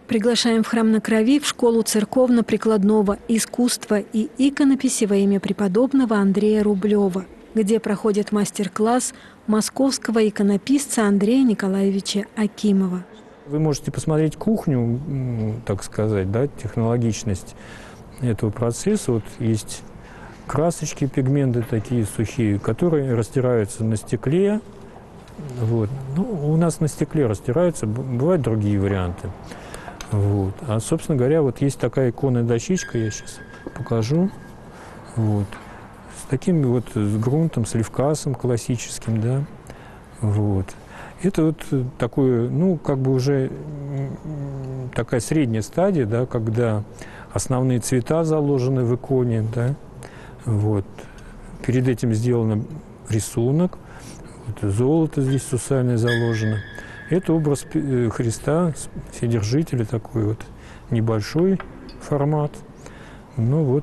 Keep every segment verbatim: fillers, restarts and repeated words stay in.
Приглашаем в храм на Крови в школу церковно-прикладного искусства и иконописи во имя преподобного Андрея Рублева, где проходит мастер-класс московского иконописца Андрея Николаевича Акимова. Вы можете посмотреть кухню, так сказать, да, технологичность этого процесса. Вот есть красочки, пигменты такие сухие, которые растираются на стекле. Вот. Ну, у нас на стекле растираются, бывают другие варианты. Вот. А, собственно говоря, вот есть такая иконная дощечка, я сейчас покажу. Вот. С таким вот с грунтом, с левкасом классическим, да. Вот. Это вот такое, ну, как бы уже такая средняя стадия, да, когда основные цвета заложены в иконе, да. Вот. Перед этим сделан рисунок. Вот золото здесь сусальное заложено. Это образ Христа, Вседержителя, такой вот небольшой формат. Ну вот,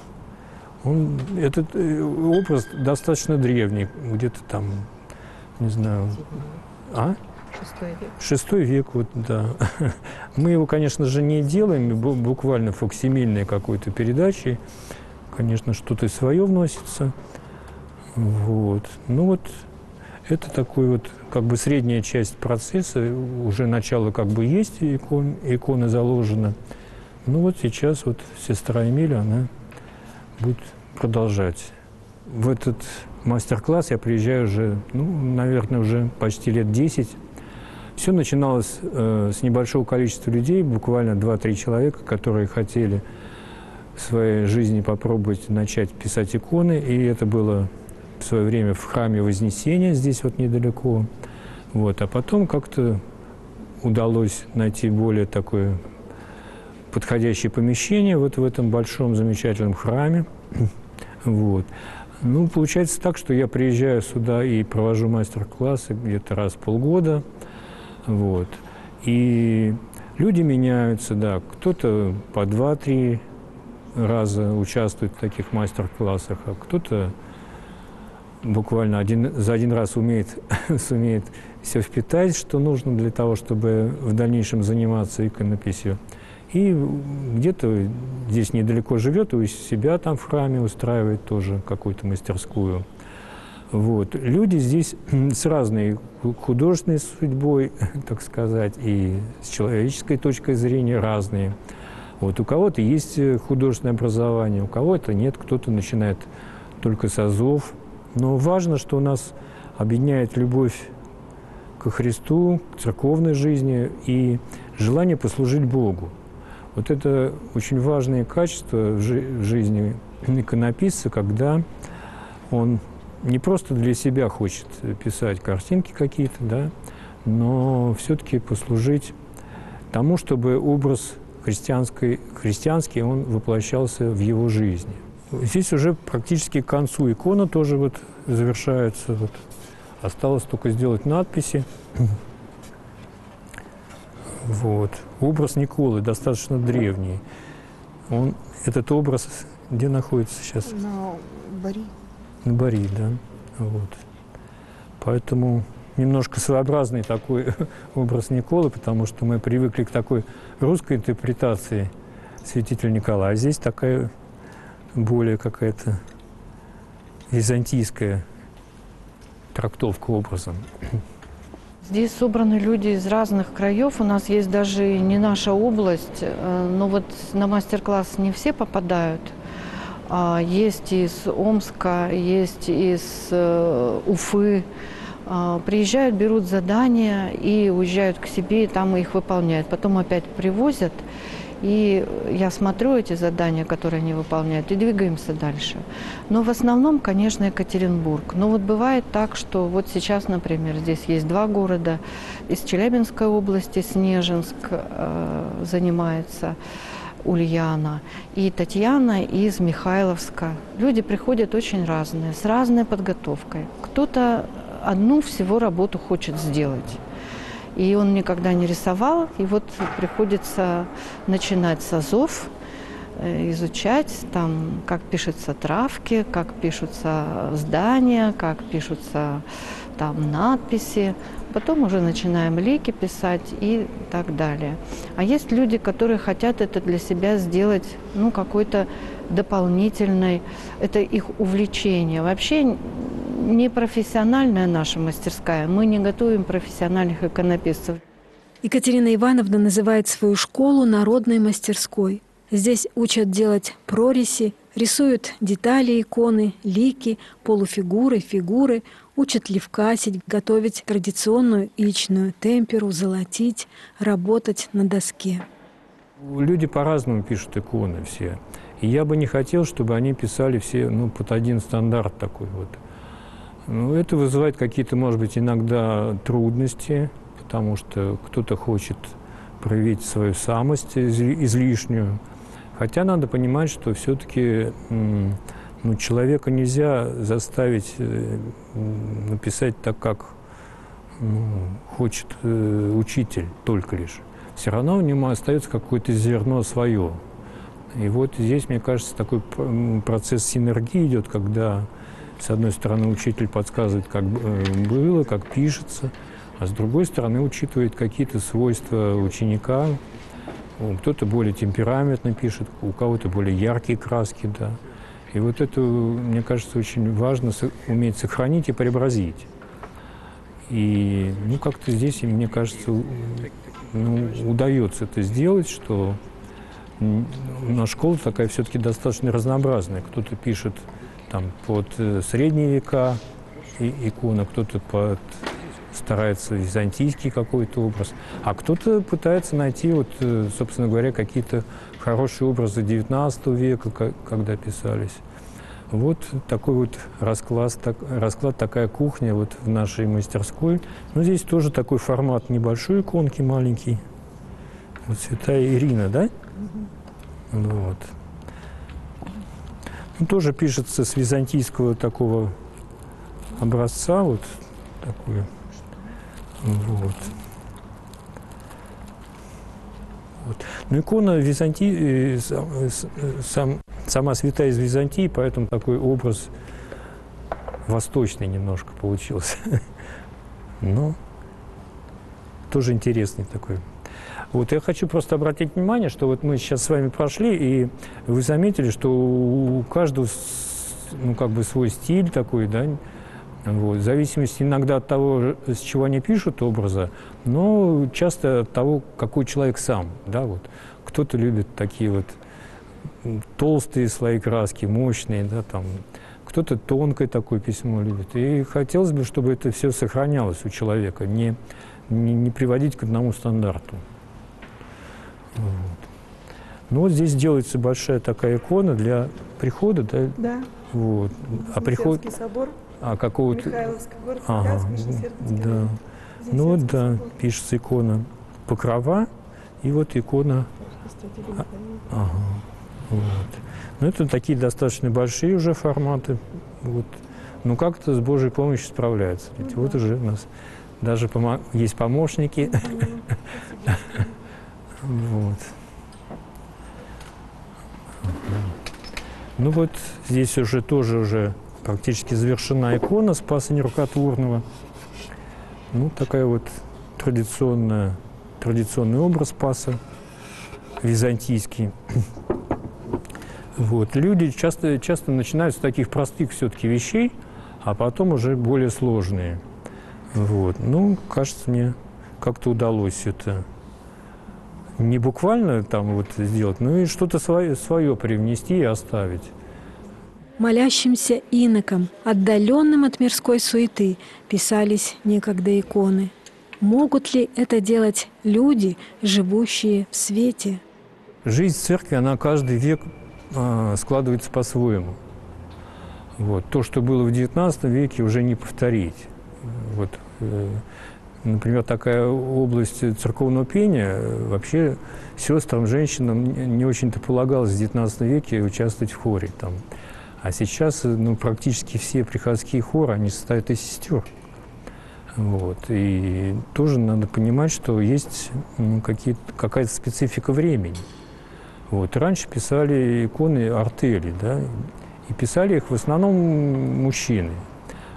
он, этот образ достаточно древний, где-то там, не знаю, а? Шестой век. Шестой век, вот, да. Мы его, конечно же, не делаем буквально фоксимильной какой-то передачей. Конечно, что-то свое вносится. Вот. Ну вот, это такой вот, как бы средняя часть процесса, уже начало как бы есть, икон, икона заложена. Ну вот сейчас вот сестра Эмиля, она будет продолжать. В этот мастер-класс я приезжаю уже, ну, наверное, уже почти лет десять. Все начиналось э, с небольшого количества людей, буквально два-три человека, которые хотели в своей жизни попробовать начать писать иконы, и это было в свое время в храме Вознесения, здесь вот недалеко. Вот. А потом как-то удалось найти более такое подходящее помещение вот в этом большом замечательном храме. Вот. Ну, получается так, что я приезжаю сюда и провожу мастер-классы где-то раз в полгода. Вот. И люди меняются, да, кто-то по два-три раза участвует в таких мастер-классах, а кто-то буквально один, за один раз умеет, сумеет все впитать, что нужно для того, чтобы в дальнейшем заниматься иконописью. И где-то здесь недалеко живет, и у себя там в храме устраивает тоже какую-то мастерскую. Вот. Люди здесь с разной художественной судьбой, так сказать, и с человеческой точкой зрения разные. Вот. У кого-то есть художественное образование, у кого-то нет, кто-то начинает только с азов. Но важно, что у нас объединяет любовь ко Христу, к церковной жизни и желание послужить Богу. Вот это очень важное качество в жизни иконописца, когда он не просто для себя хочет писать картинки какие-то, да, но все-таки послужить тому, чтобы образ христианский, христианский он воплощался в его жизни. Здесь уже практически к концу икона тоже вот завершается. Вот. Осталось только сделать надписи. Вот. Образ Николы достаточно древний. Он, этот образ где находится сейчас? На Бори. На Бори, да. Вот. Поэтому немножко своеобразный такой образ Николы, потому что мы привыкли к такой русской интерпретации святителя Николая. А здесь такая более какая-то византийская трактовка образом. Здесь собраны люди из разных краев. У нас есть даже не наша область, но вот на мастер-класс не все попадают. Есть из Омска, есть из Уфы. Приезжают, берут задания и уезжают к себе, и там их выполняют. Потом опять привозят. И я смотрю эти задания, которые они выполняют, и двигаемся дальше. Но в основном, конечно, Екатеринбург. Но вот бывает так, что вот сейчас, например, здесь есть два города. Из Челябинской области Снежинск э, занимается Ульяна, и Татьяна из Михайловска. Люди приходят очень разные, с разной подготовкой. Кто-то одну всего работу хочет сделать. И он никогда не рисовал, и вот приходится начинать с азов, изучать, там, как пишутся травки, как пишутся здания, как пишутся там надписи, потом уже начинаем лики писать и так далее. А есть люди, которые хотят это для себя сделать, ну, какой-то дополнительной, это их увлечение. Вообще не профессиональная наша мастерская, мы не готовим профессиональных иконописцев. Екатерина Ивановна называет свою школу народной мастерской. Здесь учат делать прориси, рисуют детали иконы, лики, полуфигуры, фигуры, учат левкасить, готовить традиционную ичную темперу, золотить, работать на доске. Люди по-разному пишут иконы все. И я бы не хотел, чтобы они писали все, ну, под один стандарт такой вот. Ну, это вызывает какие-то, может быть, иногда трудности, потому что кто-то хочет проявить свою самость излишнюю. Хотя надо понимать, что все-таки ну, человека нельзя заставить написать так, как ну, хочет э, учитель только лишь. Все равно у него остается какое-то зерно свое. И вот здесь, мне кажется, такой процесс синергии идет, когда, с одной стороны, учитель подсказывает, как было, как пишется, а с другой стороны, учитывает какие-то свойства ученика. Кто-то более темпераментно пишет, у кого-то более яркие краски, да. И вот это, мне кажется, очень важно уметь сохранить и преобразить. И, ну, как-то здесь, мне кажется, ну, удается это сделать, что у нас школа такая все-таки достаточно разнообразная. Кто-то пишет там под средние века икона, кто-то под старается византийский какой-то образ, а кто-то пытается найти, вот, собственно говоря, какие-то хорошие образы девятнадцатого века, когда писались. Вот такой вот расклад, так, расклад, такая кухня вот в нашей мастерской. Ну, здесь тоже такой формат небольшой иконки, маленький. Вот Святая Ирина, да? Mm-hmm. Вот. Ну, тоже пишется с византийского такого образца, вот такой. Вот. Вот. Ну, икона Византии, сам, сама святая из Византии, поэтому такой образ восточный немножко получился. Но тоже интересный такой. Вот я хочу просто обратить внимание, что вот мы сейчас с вами прошли, и вы заметили, что у каждого, ну, как бы свой стиль такой, да, вот, в зависимости иногда от того, с чего они пишут образа, но часто от того, какой человек сам, да, вот. Кто-то любит такие вот толстые слои краски, мощные, да, там, кто-то тонкое такое письмо любит. И хотелось бы, чтобы это все сохранялось у человека, не, не, не приводить к одному стандарту. Вот. Ну вот здесь делается большая такая икона для прихода, да? Да. Вот. А приход... собор. А какого-то... Михайловский город, ага, да. Ну вот, да, собор. Пишется икона Покрова, и вот икона... А, ага, вот. Ну, это такие достаточно большие уже форматы. Вот. Ну, как-то с Божьей помощью справляются. Ведь ну, вот да. Уже у нас даже помо... есть помощники. Вот. Ну вот здесь уже тоже уже практически завершена икона Спаса Нерукотворного. Ну, такая вот традиционная, традиционный образ Спаса, византийский. Вот. Люди часто, часто начинают с таких простых все-таки вещей, а потом уже более сложные. Вот. Ну, кажется, мне как-то удалось это не буквально там вот сделать, но и что-то свое, свое привнести и оставить. Молящимся инокам, отдаленным от мирской суеты, писались некогда иконы. Могут ли это делать люди, живущие в свете? Жизнь церкви, она каждый век э, складывается по-своему. Вот. То, что было в девятнадцатом веке, уже не повторить. Вот. Э, например, такая область церковного пения, вообще сестрам, женщинам не очень-то полагалось в девятнадцатом веке участвовать в хоре. Там. А сейчас ну, практически все приходские хоры, они состоят из сестер. Вот. И тоже надо понимать, что есть ну, какая-то специфика времени. Вот. Раньше писали иконы артели, да, и писали их в основном мужчины.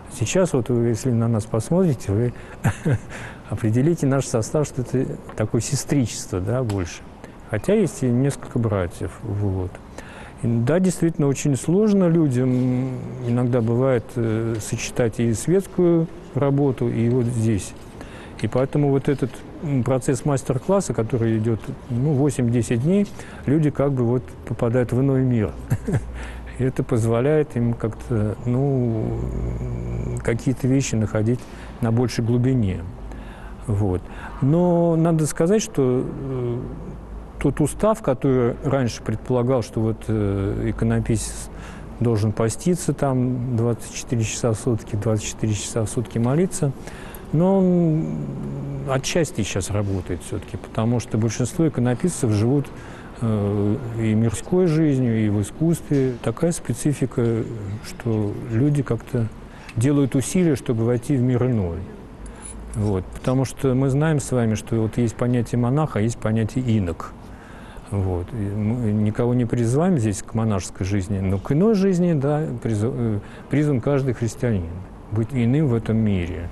Сейчас вот вы, если на нас посмотрите, вы определите наш состав, что это такое сестричество, да, больше. Хотя есть и несколько братьев, вот. И, да, действительно, очень сложно людям иногда бывает э, сочетать и светскую работу, и вот здесь. И поэтому вот этот процесс мастер-класса, который идет ну, восемь-десять дней, люди как бы вот попадают в иной мир. И это позволяет им как-то, ну, какие-то вещи находить на большей глубине. Вот. Но надо сказать, что э, тот устав, который раньше предполагал, что вот э, иконописец должен поститься там двадцать четыре часа в сутки, двадцать четыре часа в сутки молиться, но он отчасти сейчас работает все-таки, потому что большинство иконописцев живут э, и мирской жизнью, и в искусстве. Такая специфика, что люди как-то делают усилия, чтобы войти в мир иной. Вот. Потому что мы знаем с вами, что вот есть понятие монаха, а есть понятие инок. Вот. И мы никого не призываем здесь к монашеской жизни, но к иной жизни, да, призван каждый христианин быть иным в этом мире.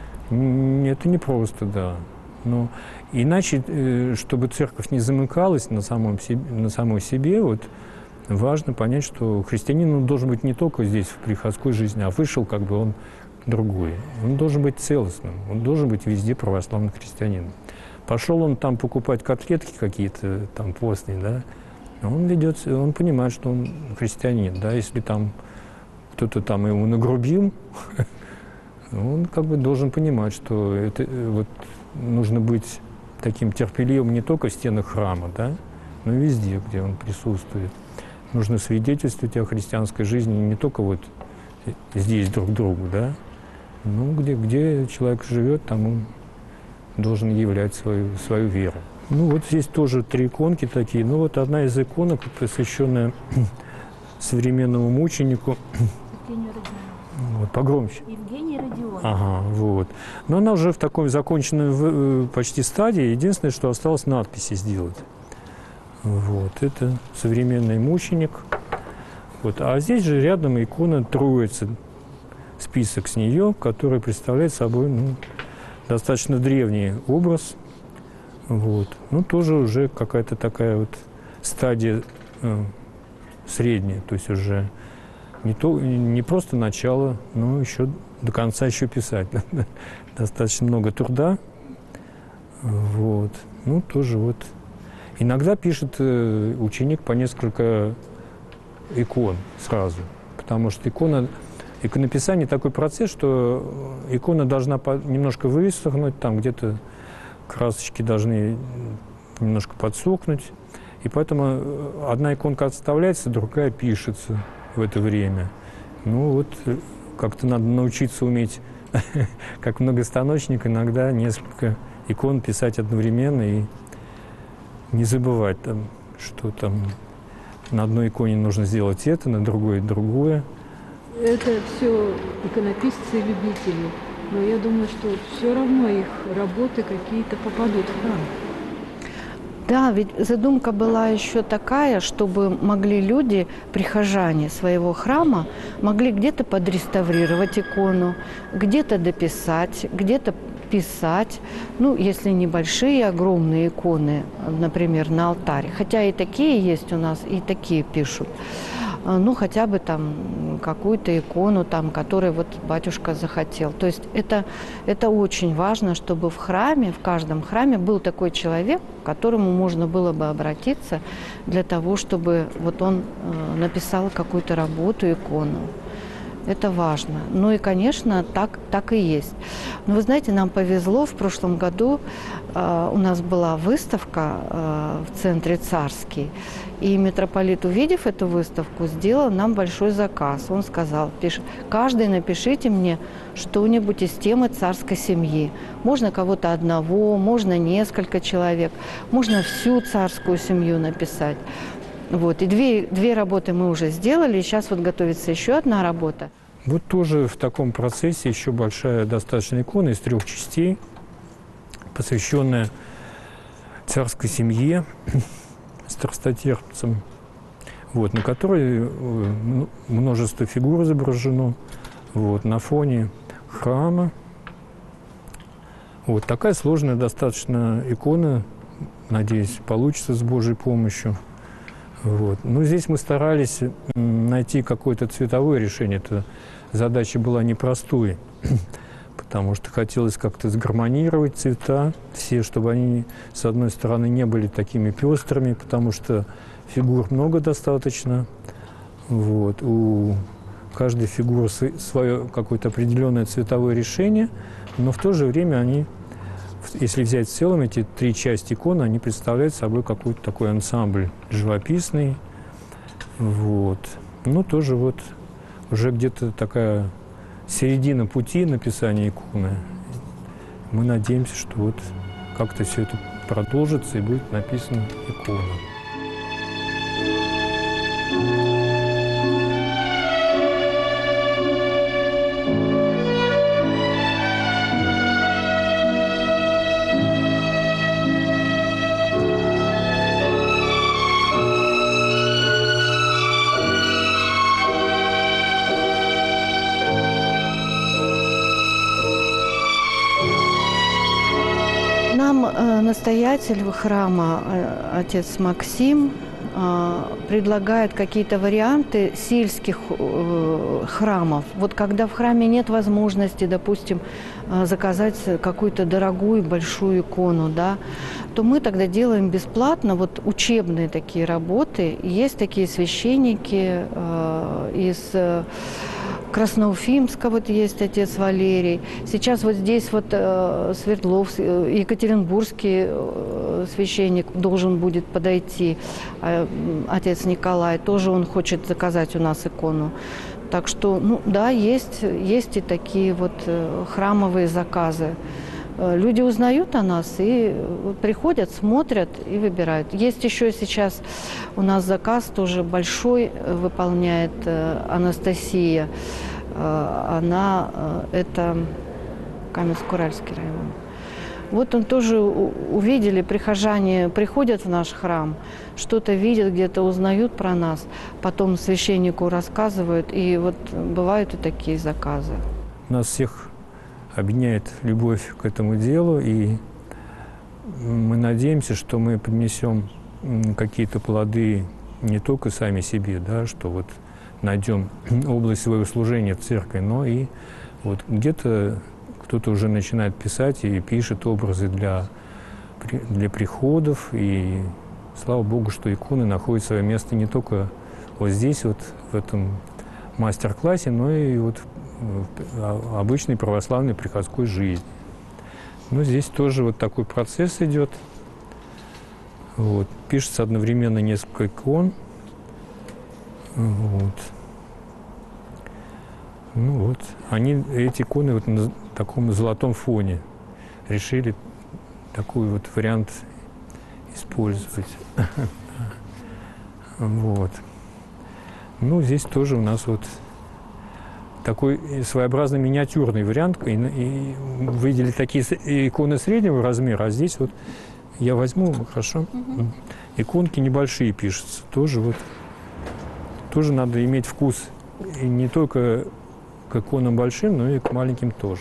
Это непросто, да. Но иначе, чтобы церковь не замыкалась на, самом себе, на самой себе, вот, важно понять, что христианин он должен быть не только здесь, в приходской жизни, а вышел, как бы он другой. Он должен быть целостным, он должен быть везде православным христианином. Пошел он там покупать котлетки какие-то, там, постные, да, он ведет, он понимает, что он христианин, да, если там кто-то там ему нагрубил, он как бы должен понимать, что это вот нужно быть таким терпеливым не только в стенах храма, да, но и везде, где он присутствует. Нужно свидетельствовать о христианской жизни не только вот здесь друг другу, да, ну, где, где человек живет, там он должен являть свою, свою веру. Ну, вот здесь тоже три иконки такие. Ну, вот одна из иконок, посвященная современному мученику. Вот, погромче. Евгений Родион. Ага, вот. Но она уже в такой законченной почти стадии. Единственное, что осталось надписи сделать. Вот, это современный мученик. Вот. А здесь же рядом икона Троицы. Список с нее, который представляет собой, ну, достаточно древний образ. Вот. Ну, тоже уже какая-то такая вот стадия э, средняя. То есть уже не, то, не просто начало, но еще до конца еще писать. Достаточно много труда. Вот. Ну, тоже вот. Иногда пишет э, ученик по несколько икон сразу. Потому что икона... Иконописание такой процесс, что икона должна немножко высохнуть, там где-то красочки должны немножко подсохнуть. И поэтому одна иконка отставляется, другая пишется в это время. Ну вот как-то надо научиться уметь, как многостаночник, иногда несколько икон писать одновременно и не забывать, там, что там на одной иконе нужно сделать это, на другой другое. Это все иконописцы-любители, но я думаю, что все равно их работы какие-то попадут в храм. Да, ведь задумка была еще такая, чтобы могли люди, прихожане своего храма, могли где-то подреставрировать икону, где-то дописать, где-то писать. Ну, если небольшие, огромные иконы, например, на алтаре. Хотя и такие есть у нас, и такие пишут. Ну, хотя бы там какую-то икону, там, которую вот батюшка захотел. То есть это, это очень важно, чтобы в храме, в каждом храме был такой человек, к которому можно было бы обратиться для того, чтобы вот он э, написал какую-то работу, икону. Это важно. Ну и, конечно, так, так и есть. Но вы знаете, нам повезло. В прошлом году э, у нас была выставка э, в центре Царский. И митрополит, увидев эту выставку, сделал нам большой заказ. Он сказал: пиш, каждый напишите мне что-нибудь из темы царской семьи. Можно кого-то одного, можно несколько человек, можно всю царскую семью написать. Вот. И две, две работы мы уже сделали, и сейчас вот готовится еще одна работа. Вот тоже в таком процессе еще большая достаточно икона из трех частей, посвященная царской семье, страстотерпцам, вот, на которой множество фигур изображено. вот, на фоне храма. Вот такая сложная достаточно икона, надеюсь, получится с Божьей помощью. Вот. Но здесь мы старались найти какое-то цветовое решение. Эта задача была непростой, потому что хотелось как-то сгармонировать цвета все, чтобы они, с одной стороны, не были такими пестрыми, потому что фигур много достаточно. Вот. У каждой фигуры свое какое-то определенное цветовое решение, но в то же время они, если взять в целом эти три части иконы, они представляют собой какой-то такой ансамбль живописный. Вот. Ну, тоже вот уже где-то такая середина пути написания иконы. Мы надеемся, что вот как-то все это продолжится и будет написана икона. Настоятель храма, отец Максим, предлагает какие-то варианты сельских храмов. Вот когда в храме нет возможности, допустим, заказать какую-то дорогую большую икону, да, то мы тогда делаем бесплатно вот учебные такие работы. Есть такие священники из Красноуфимска, вот есть отец Валерий. Сейчас вот здесь вот э, Свердловск, э, Екатеринбургский э, священник должен будет подойти, э, отец Николай, тоже он хочет заказать у нас икону. Так что, ну да, есть, есть и такие вот э, храмовые заказы. Э, люди узнают о нас и приходят, смотрят и выбирают. Есть еще сейчас у нас заказ тоже большой, выполняет э, Анастасия. Она, это Каменск-Уральский район. Вот он тоже увидели, прихожане приходят в наш храм, что-то видят, где-то узнают про нас, потом священнику рассказывают, и вот бывают и такие заказы. Нас всех объединяет любовь к этому делу, и мы надеемся, что мы принесем какие-то плоды не только сами себе, да, что вот найдем область своего служения в церкви, но и вот где-то кто-то уже начинает писать и пишет образы для, для приходов. И слава Богу, что иконы находят свое место не только вот здесь, вот в этом мастер-классе, но и вот в обычной православной приходской жизни. Но здесь тоже вот такой процесс идет. Вот. Пишется одновременно несколько икон. Вот. Ну вот, они, эти иконы вот на таком золотом фоне решили такой вот вариант использовать. Вот. Ну, здесь тоже у нас вот такой своеобразный миниатюрный вариант. И, и выделили такие иконы среднего размера, а здесь вот я возьму, хорошо, угу. Иконки небольшие пишутся, тоже вот. Тоже надо иметь вкус и не только к иконам большим, но и к маленьким тоже.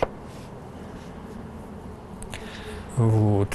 Вот.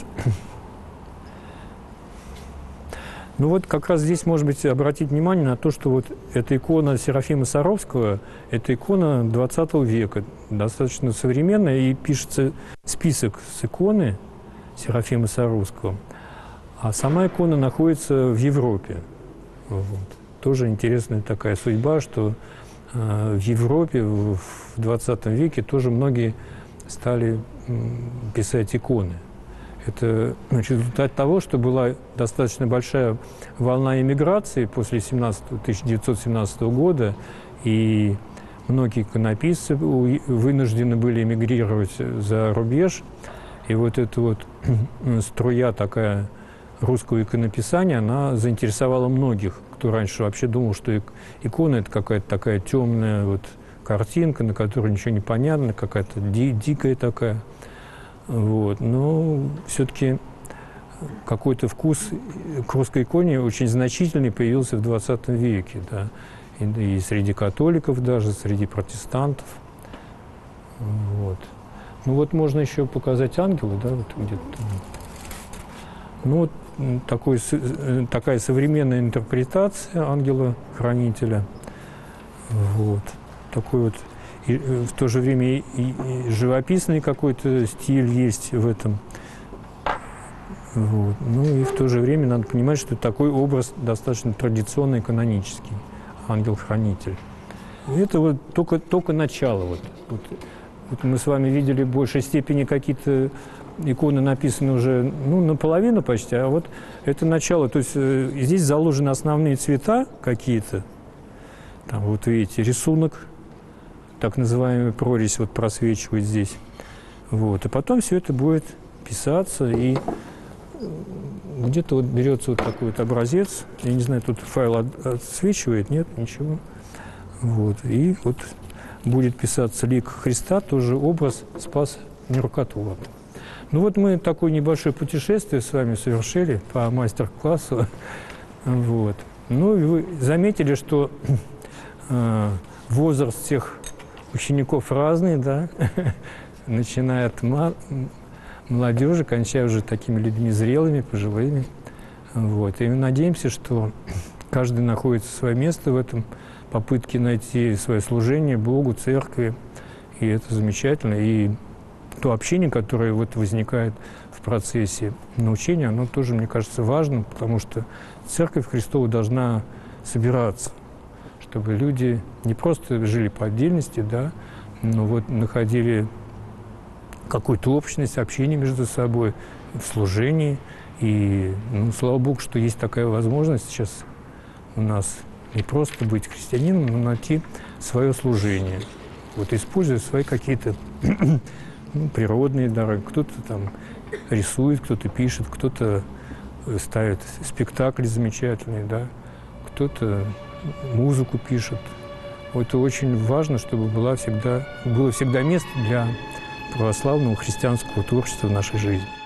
Ну вот как раз здесь, может быть, обратить внимание на то, что вот эта икона Серафима Саровского, это икона двадцатого века, достаточно современная, и пишется список с иконы Серафима Саровского, а сама икона находится в Европе. Вот. Тоже интересная такая судьба, что э, в Европе в двадцатом веке тоже многие стали м, писать иконы. Это, значит, результат того, что была достаточно большая волна эмиграции после тысяча девятьсот семнадцатого года, и многие иконописцы вынуждены были эмигрировать за рубеж. И вот эта вот струя такая русского иконописания, она заинтересовала многих, кто раньше вообще думал, что икона – это какая-то такая темная вот картинка, на которой ничего не понятно, какая-то ди дикая такая. Вот. Но все-таки какой-то вкус к русской иконе очень значительный появился в двадцатом веке, да. И, и среди католиков даже, среди протестантов. Вот. Ну вот можно еще показать ангела, да, вот где-то. Ну вот такой, такая современная интерпретация ангела-хранителя. Вот. Такой вот и в то же время и, и живописный какой-то стиль есть в этом. Вот. Ну и в то же время надо понимать, что такой образ достаточно традиционный, канонический. Ангел-хранитель. Это вот только, только начало. Вот. Вот, вот мы с вами видели в большей степени какие-то иконы написаны уже ну, наполовину почти, а вот это начало. То есть э, здесь заложены основные цвета какие-то. Там вот видите, рисунок, так называемый прорезь вот просвечивает здесь. Вот. И потом все это будет писаться, и где-то вот берется вот такой вот образец. Я не знаю, тут файл от, отсвечивает, нет, ничего. Вот. И вот будет писаться лик Христа, тоже образ Спаса Нерукотвора. Ну вот мы такое небольшое путешествие с вами совершили по мастер-классу. Вот. Ну и вы заметили, что э, возраст всех учеников разный, да, начиная от молодежи, кончая уже такими людьми зрелыми, пожилыми. Вот. И мы надеемся, что каждый находит свое место в этом попытке найти свое служение Богу, церкви. И это замечательно. И то общение, которое вот возникает в процессе научения, оно тоже, мне кажется, важным, потому что Церковь Христова должна собираться, чтобы люди не просто жили по отдельности, да, но вот находили какую-то общность, общение между собой в служении. И, ну, слава Богу, что есть такая возможность сейчас у нас не просто быть христианином, но найти свое служение. Вот используя свои какие-то ну, природные дары. Кто-то там рисует, кто-то пишет, кто-то ставит спектакли замечательные, да, кто-то музыку пишет. Это очень важно, чтобы была всегда, было всегда место для православного христианского творчества в нашей жизни.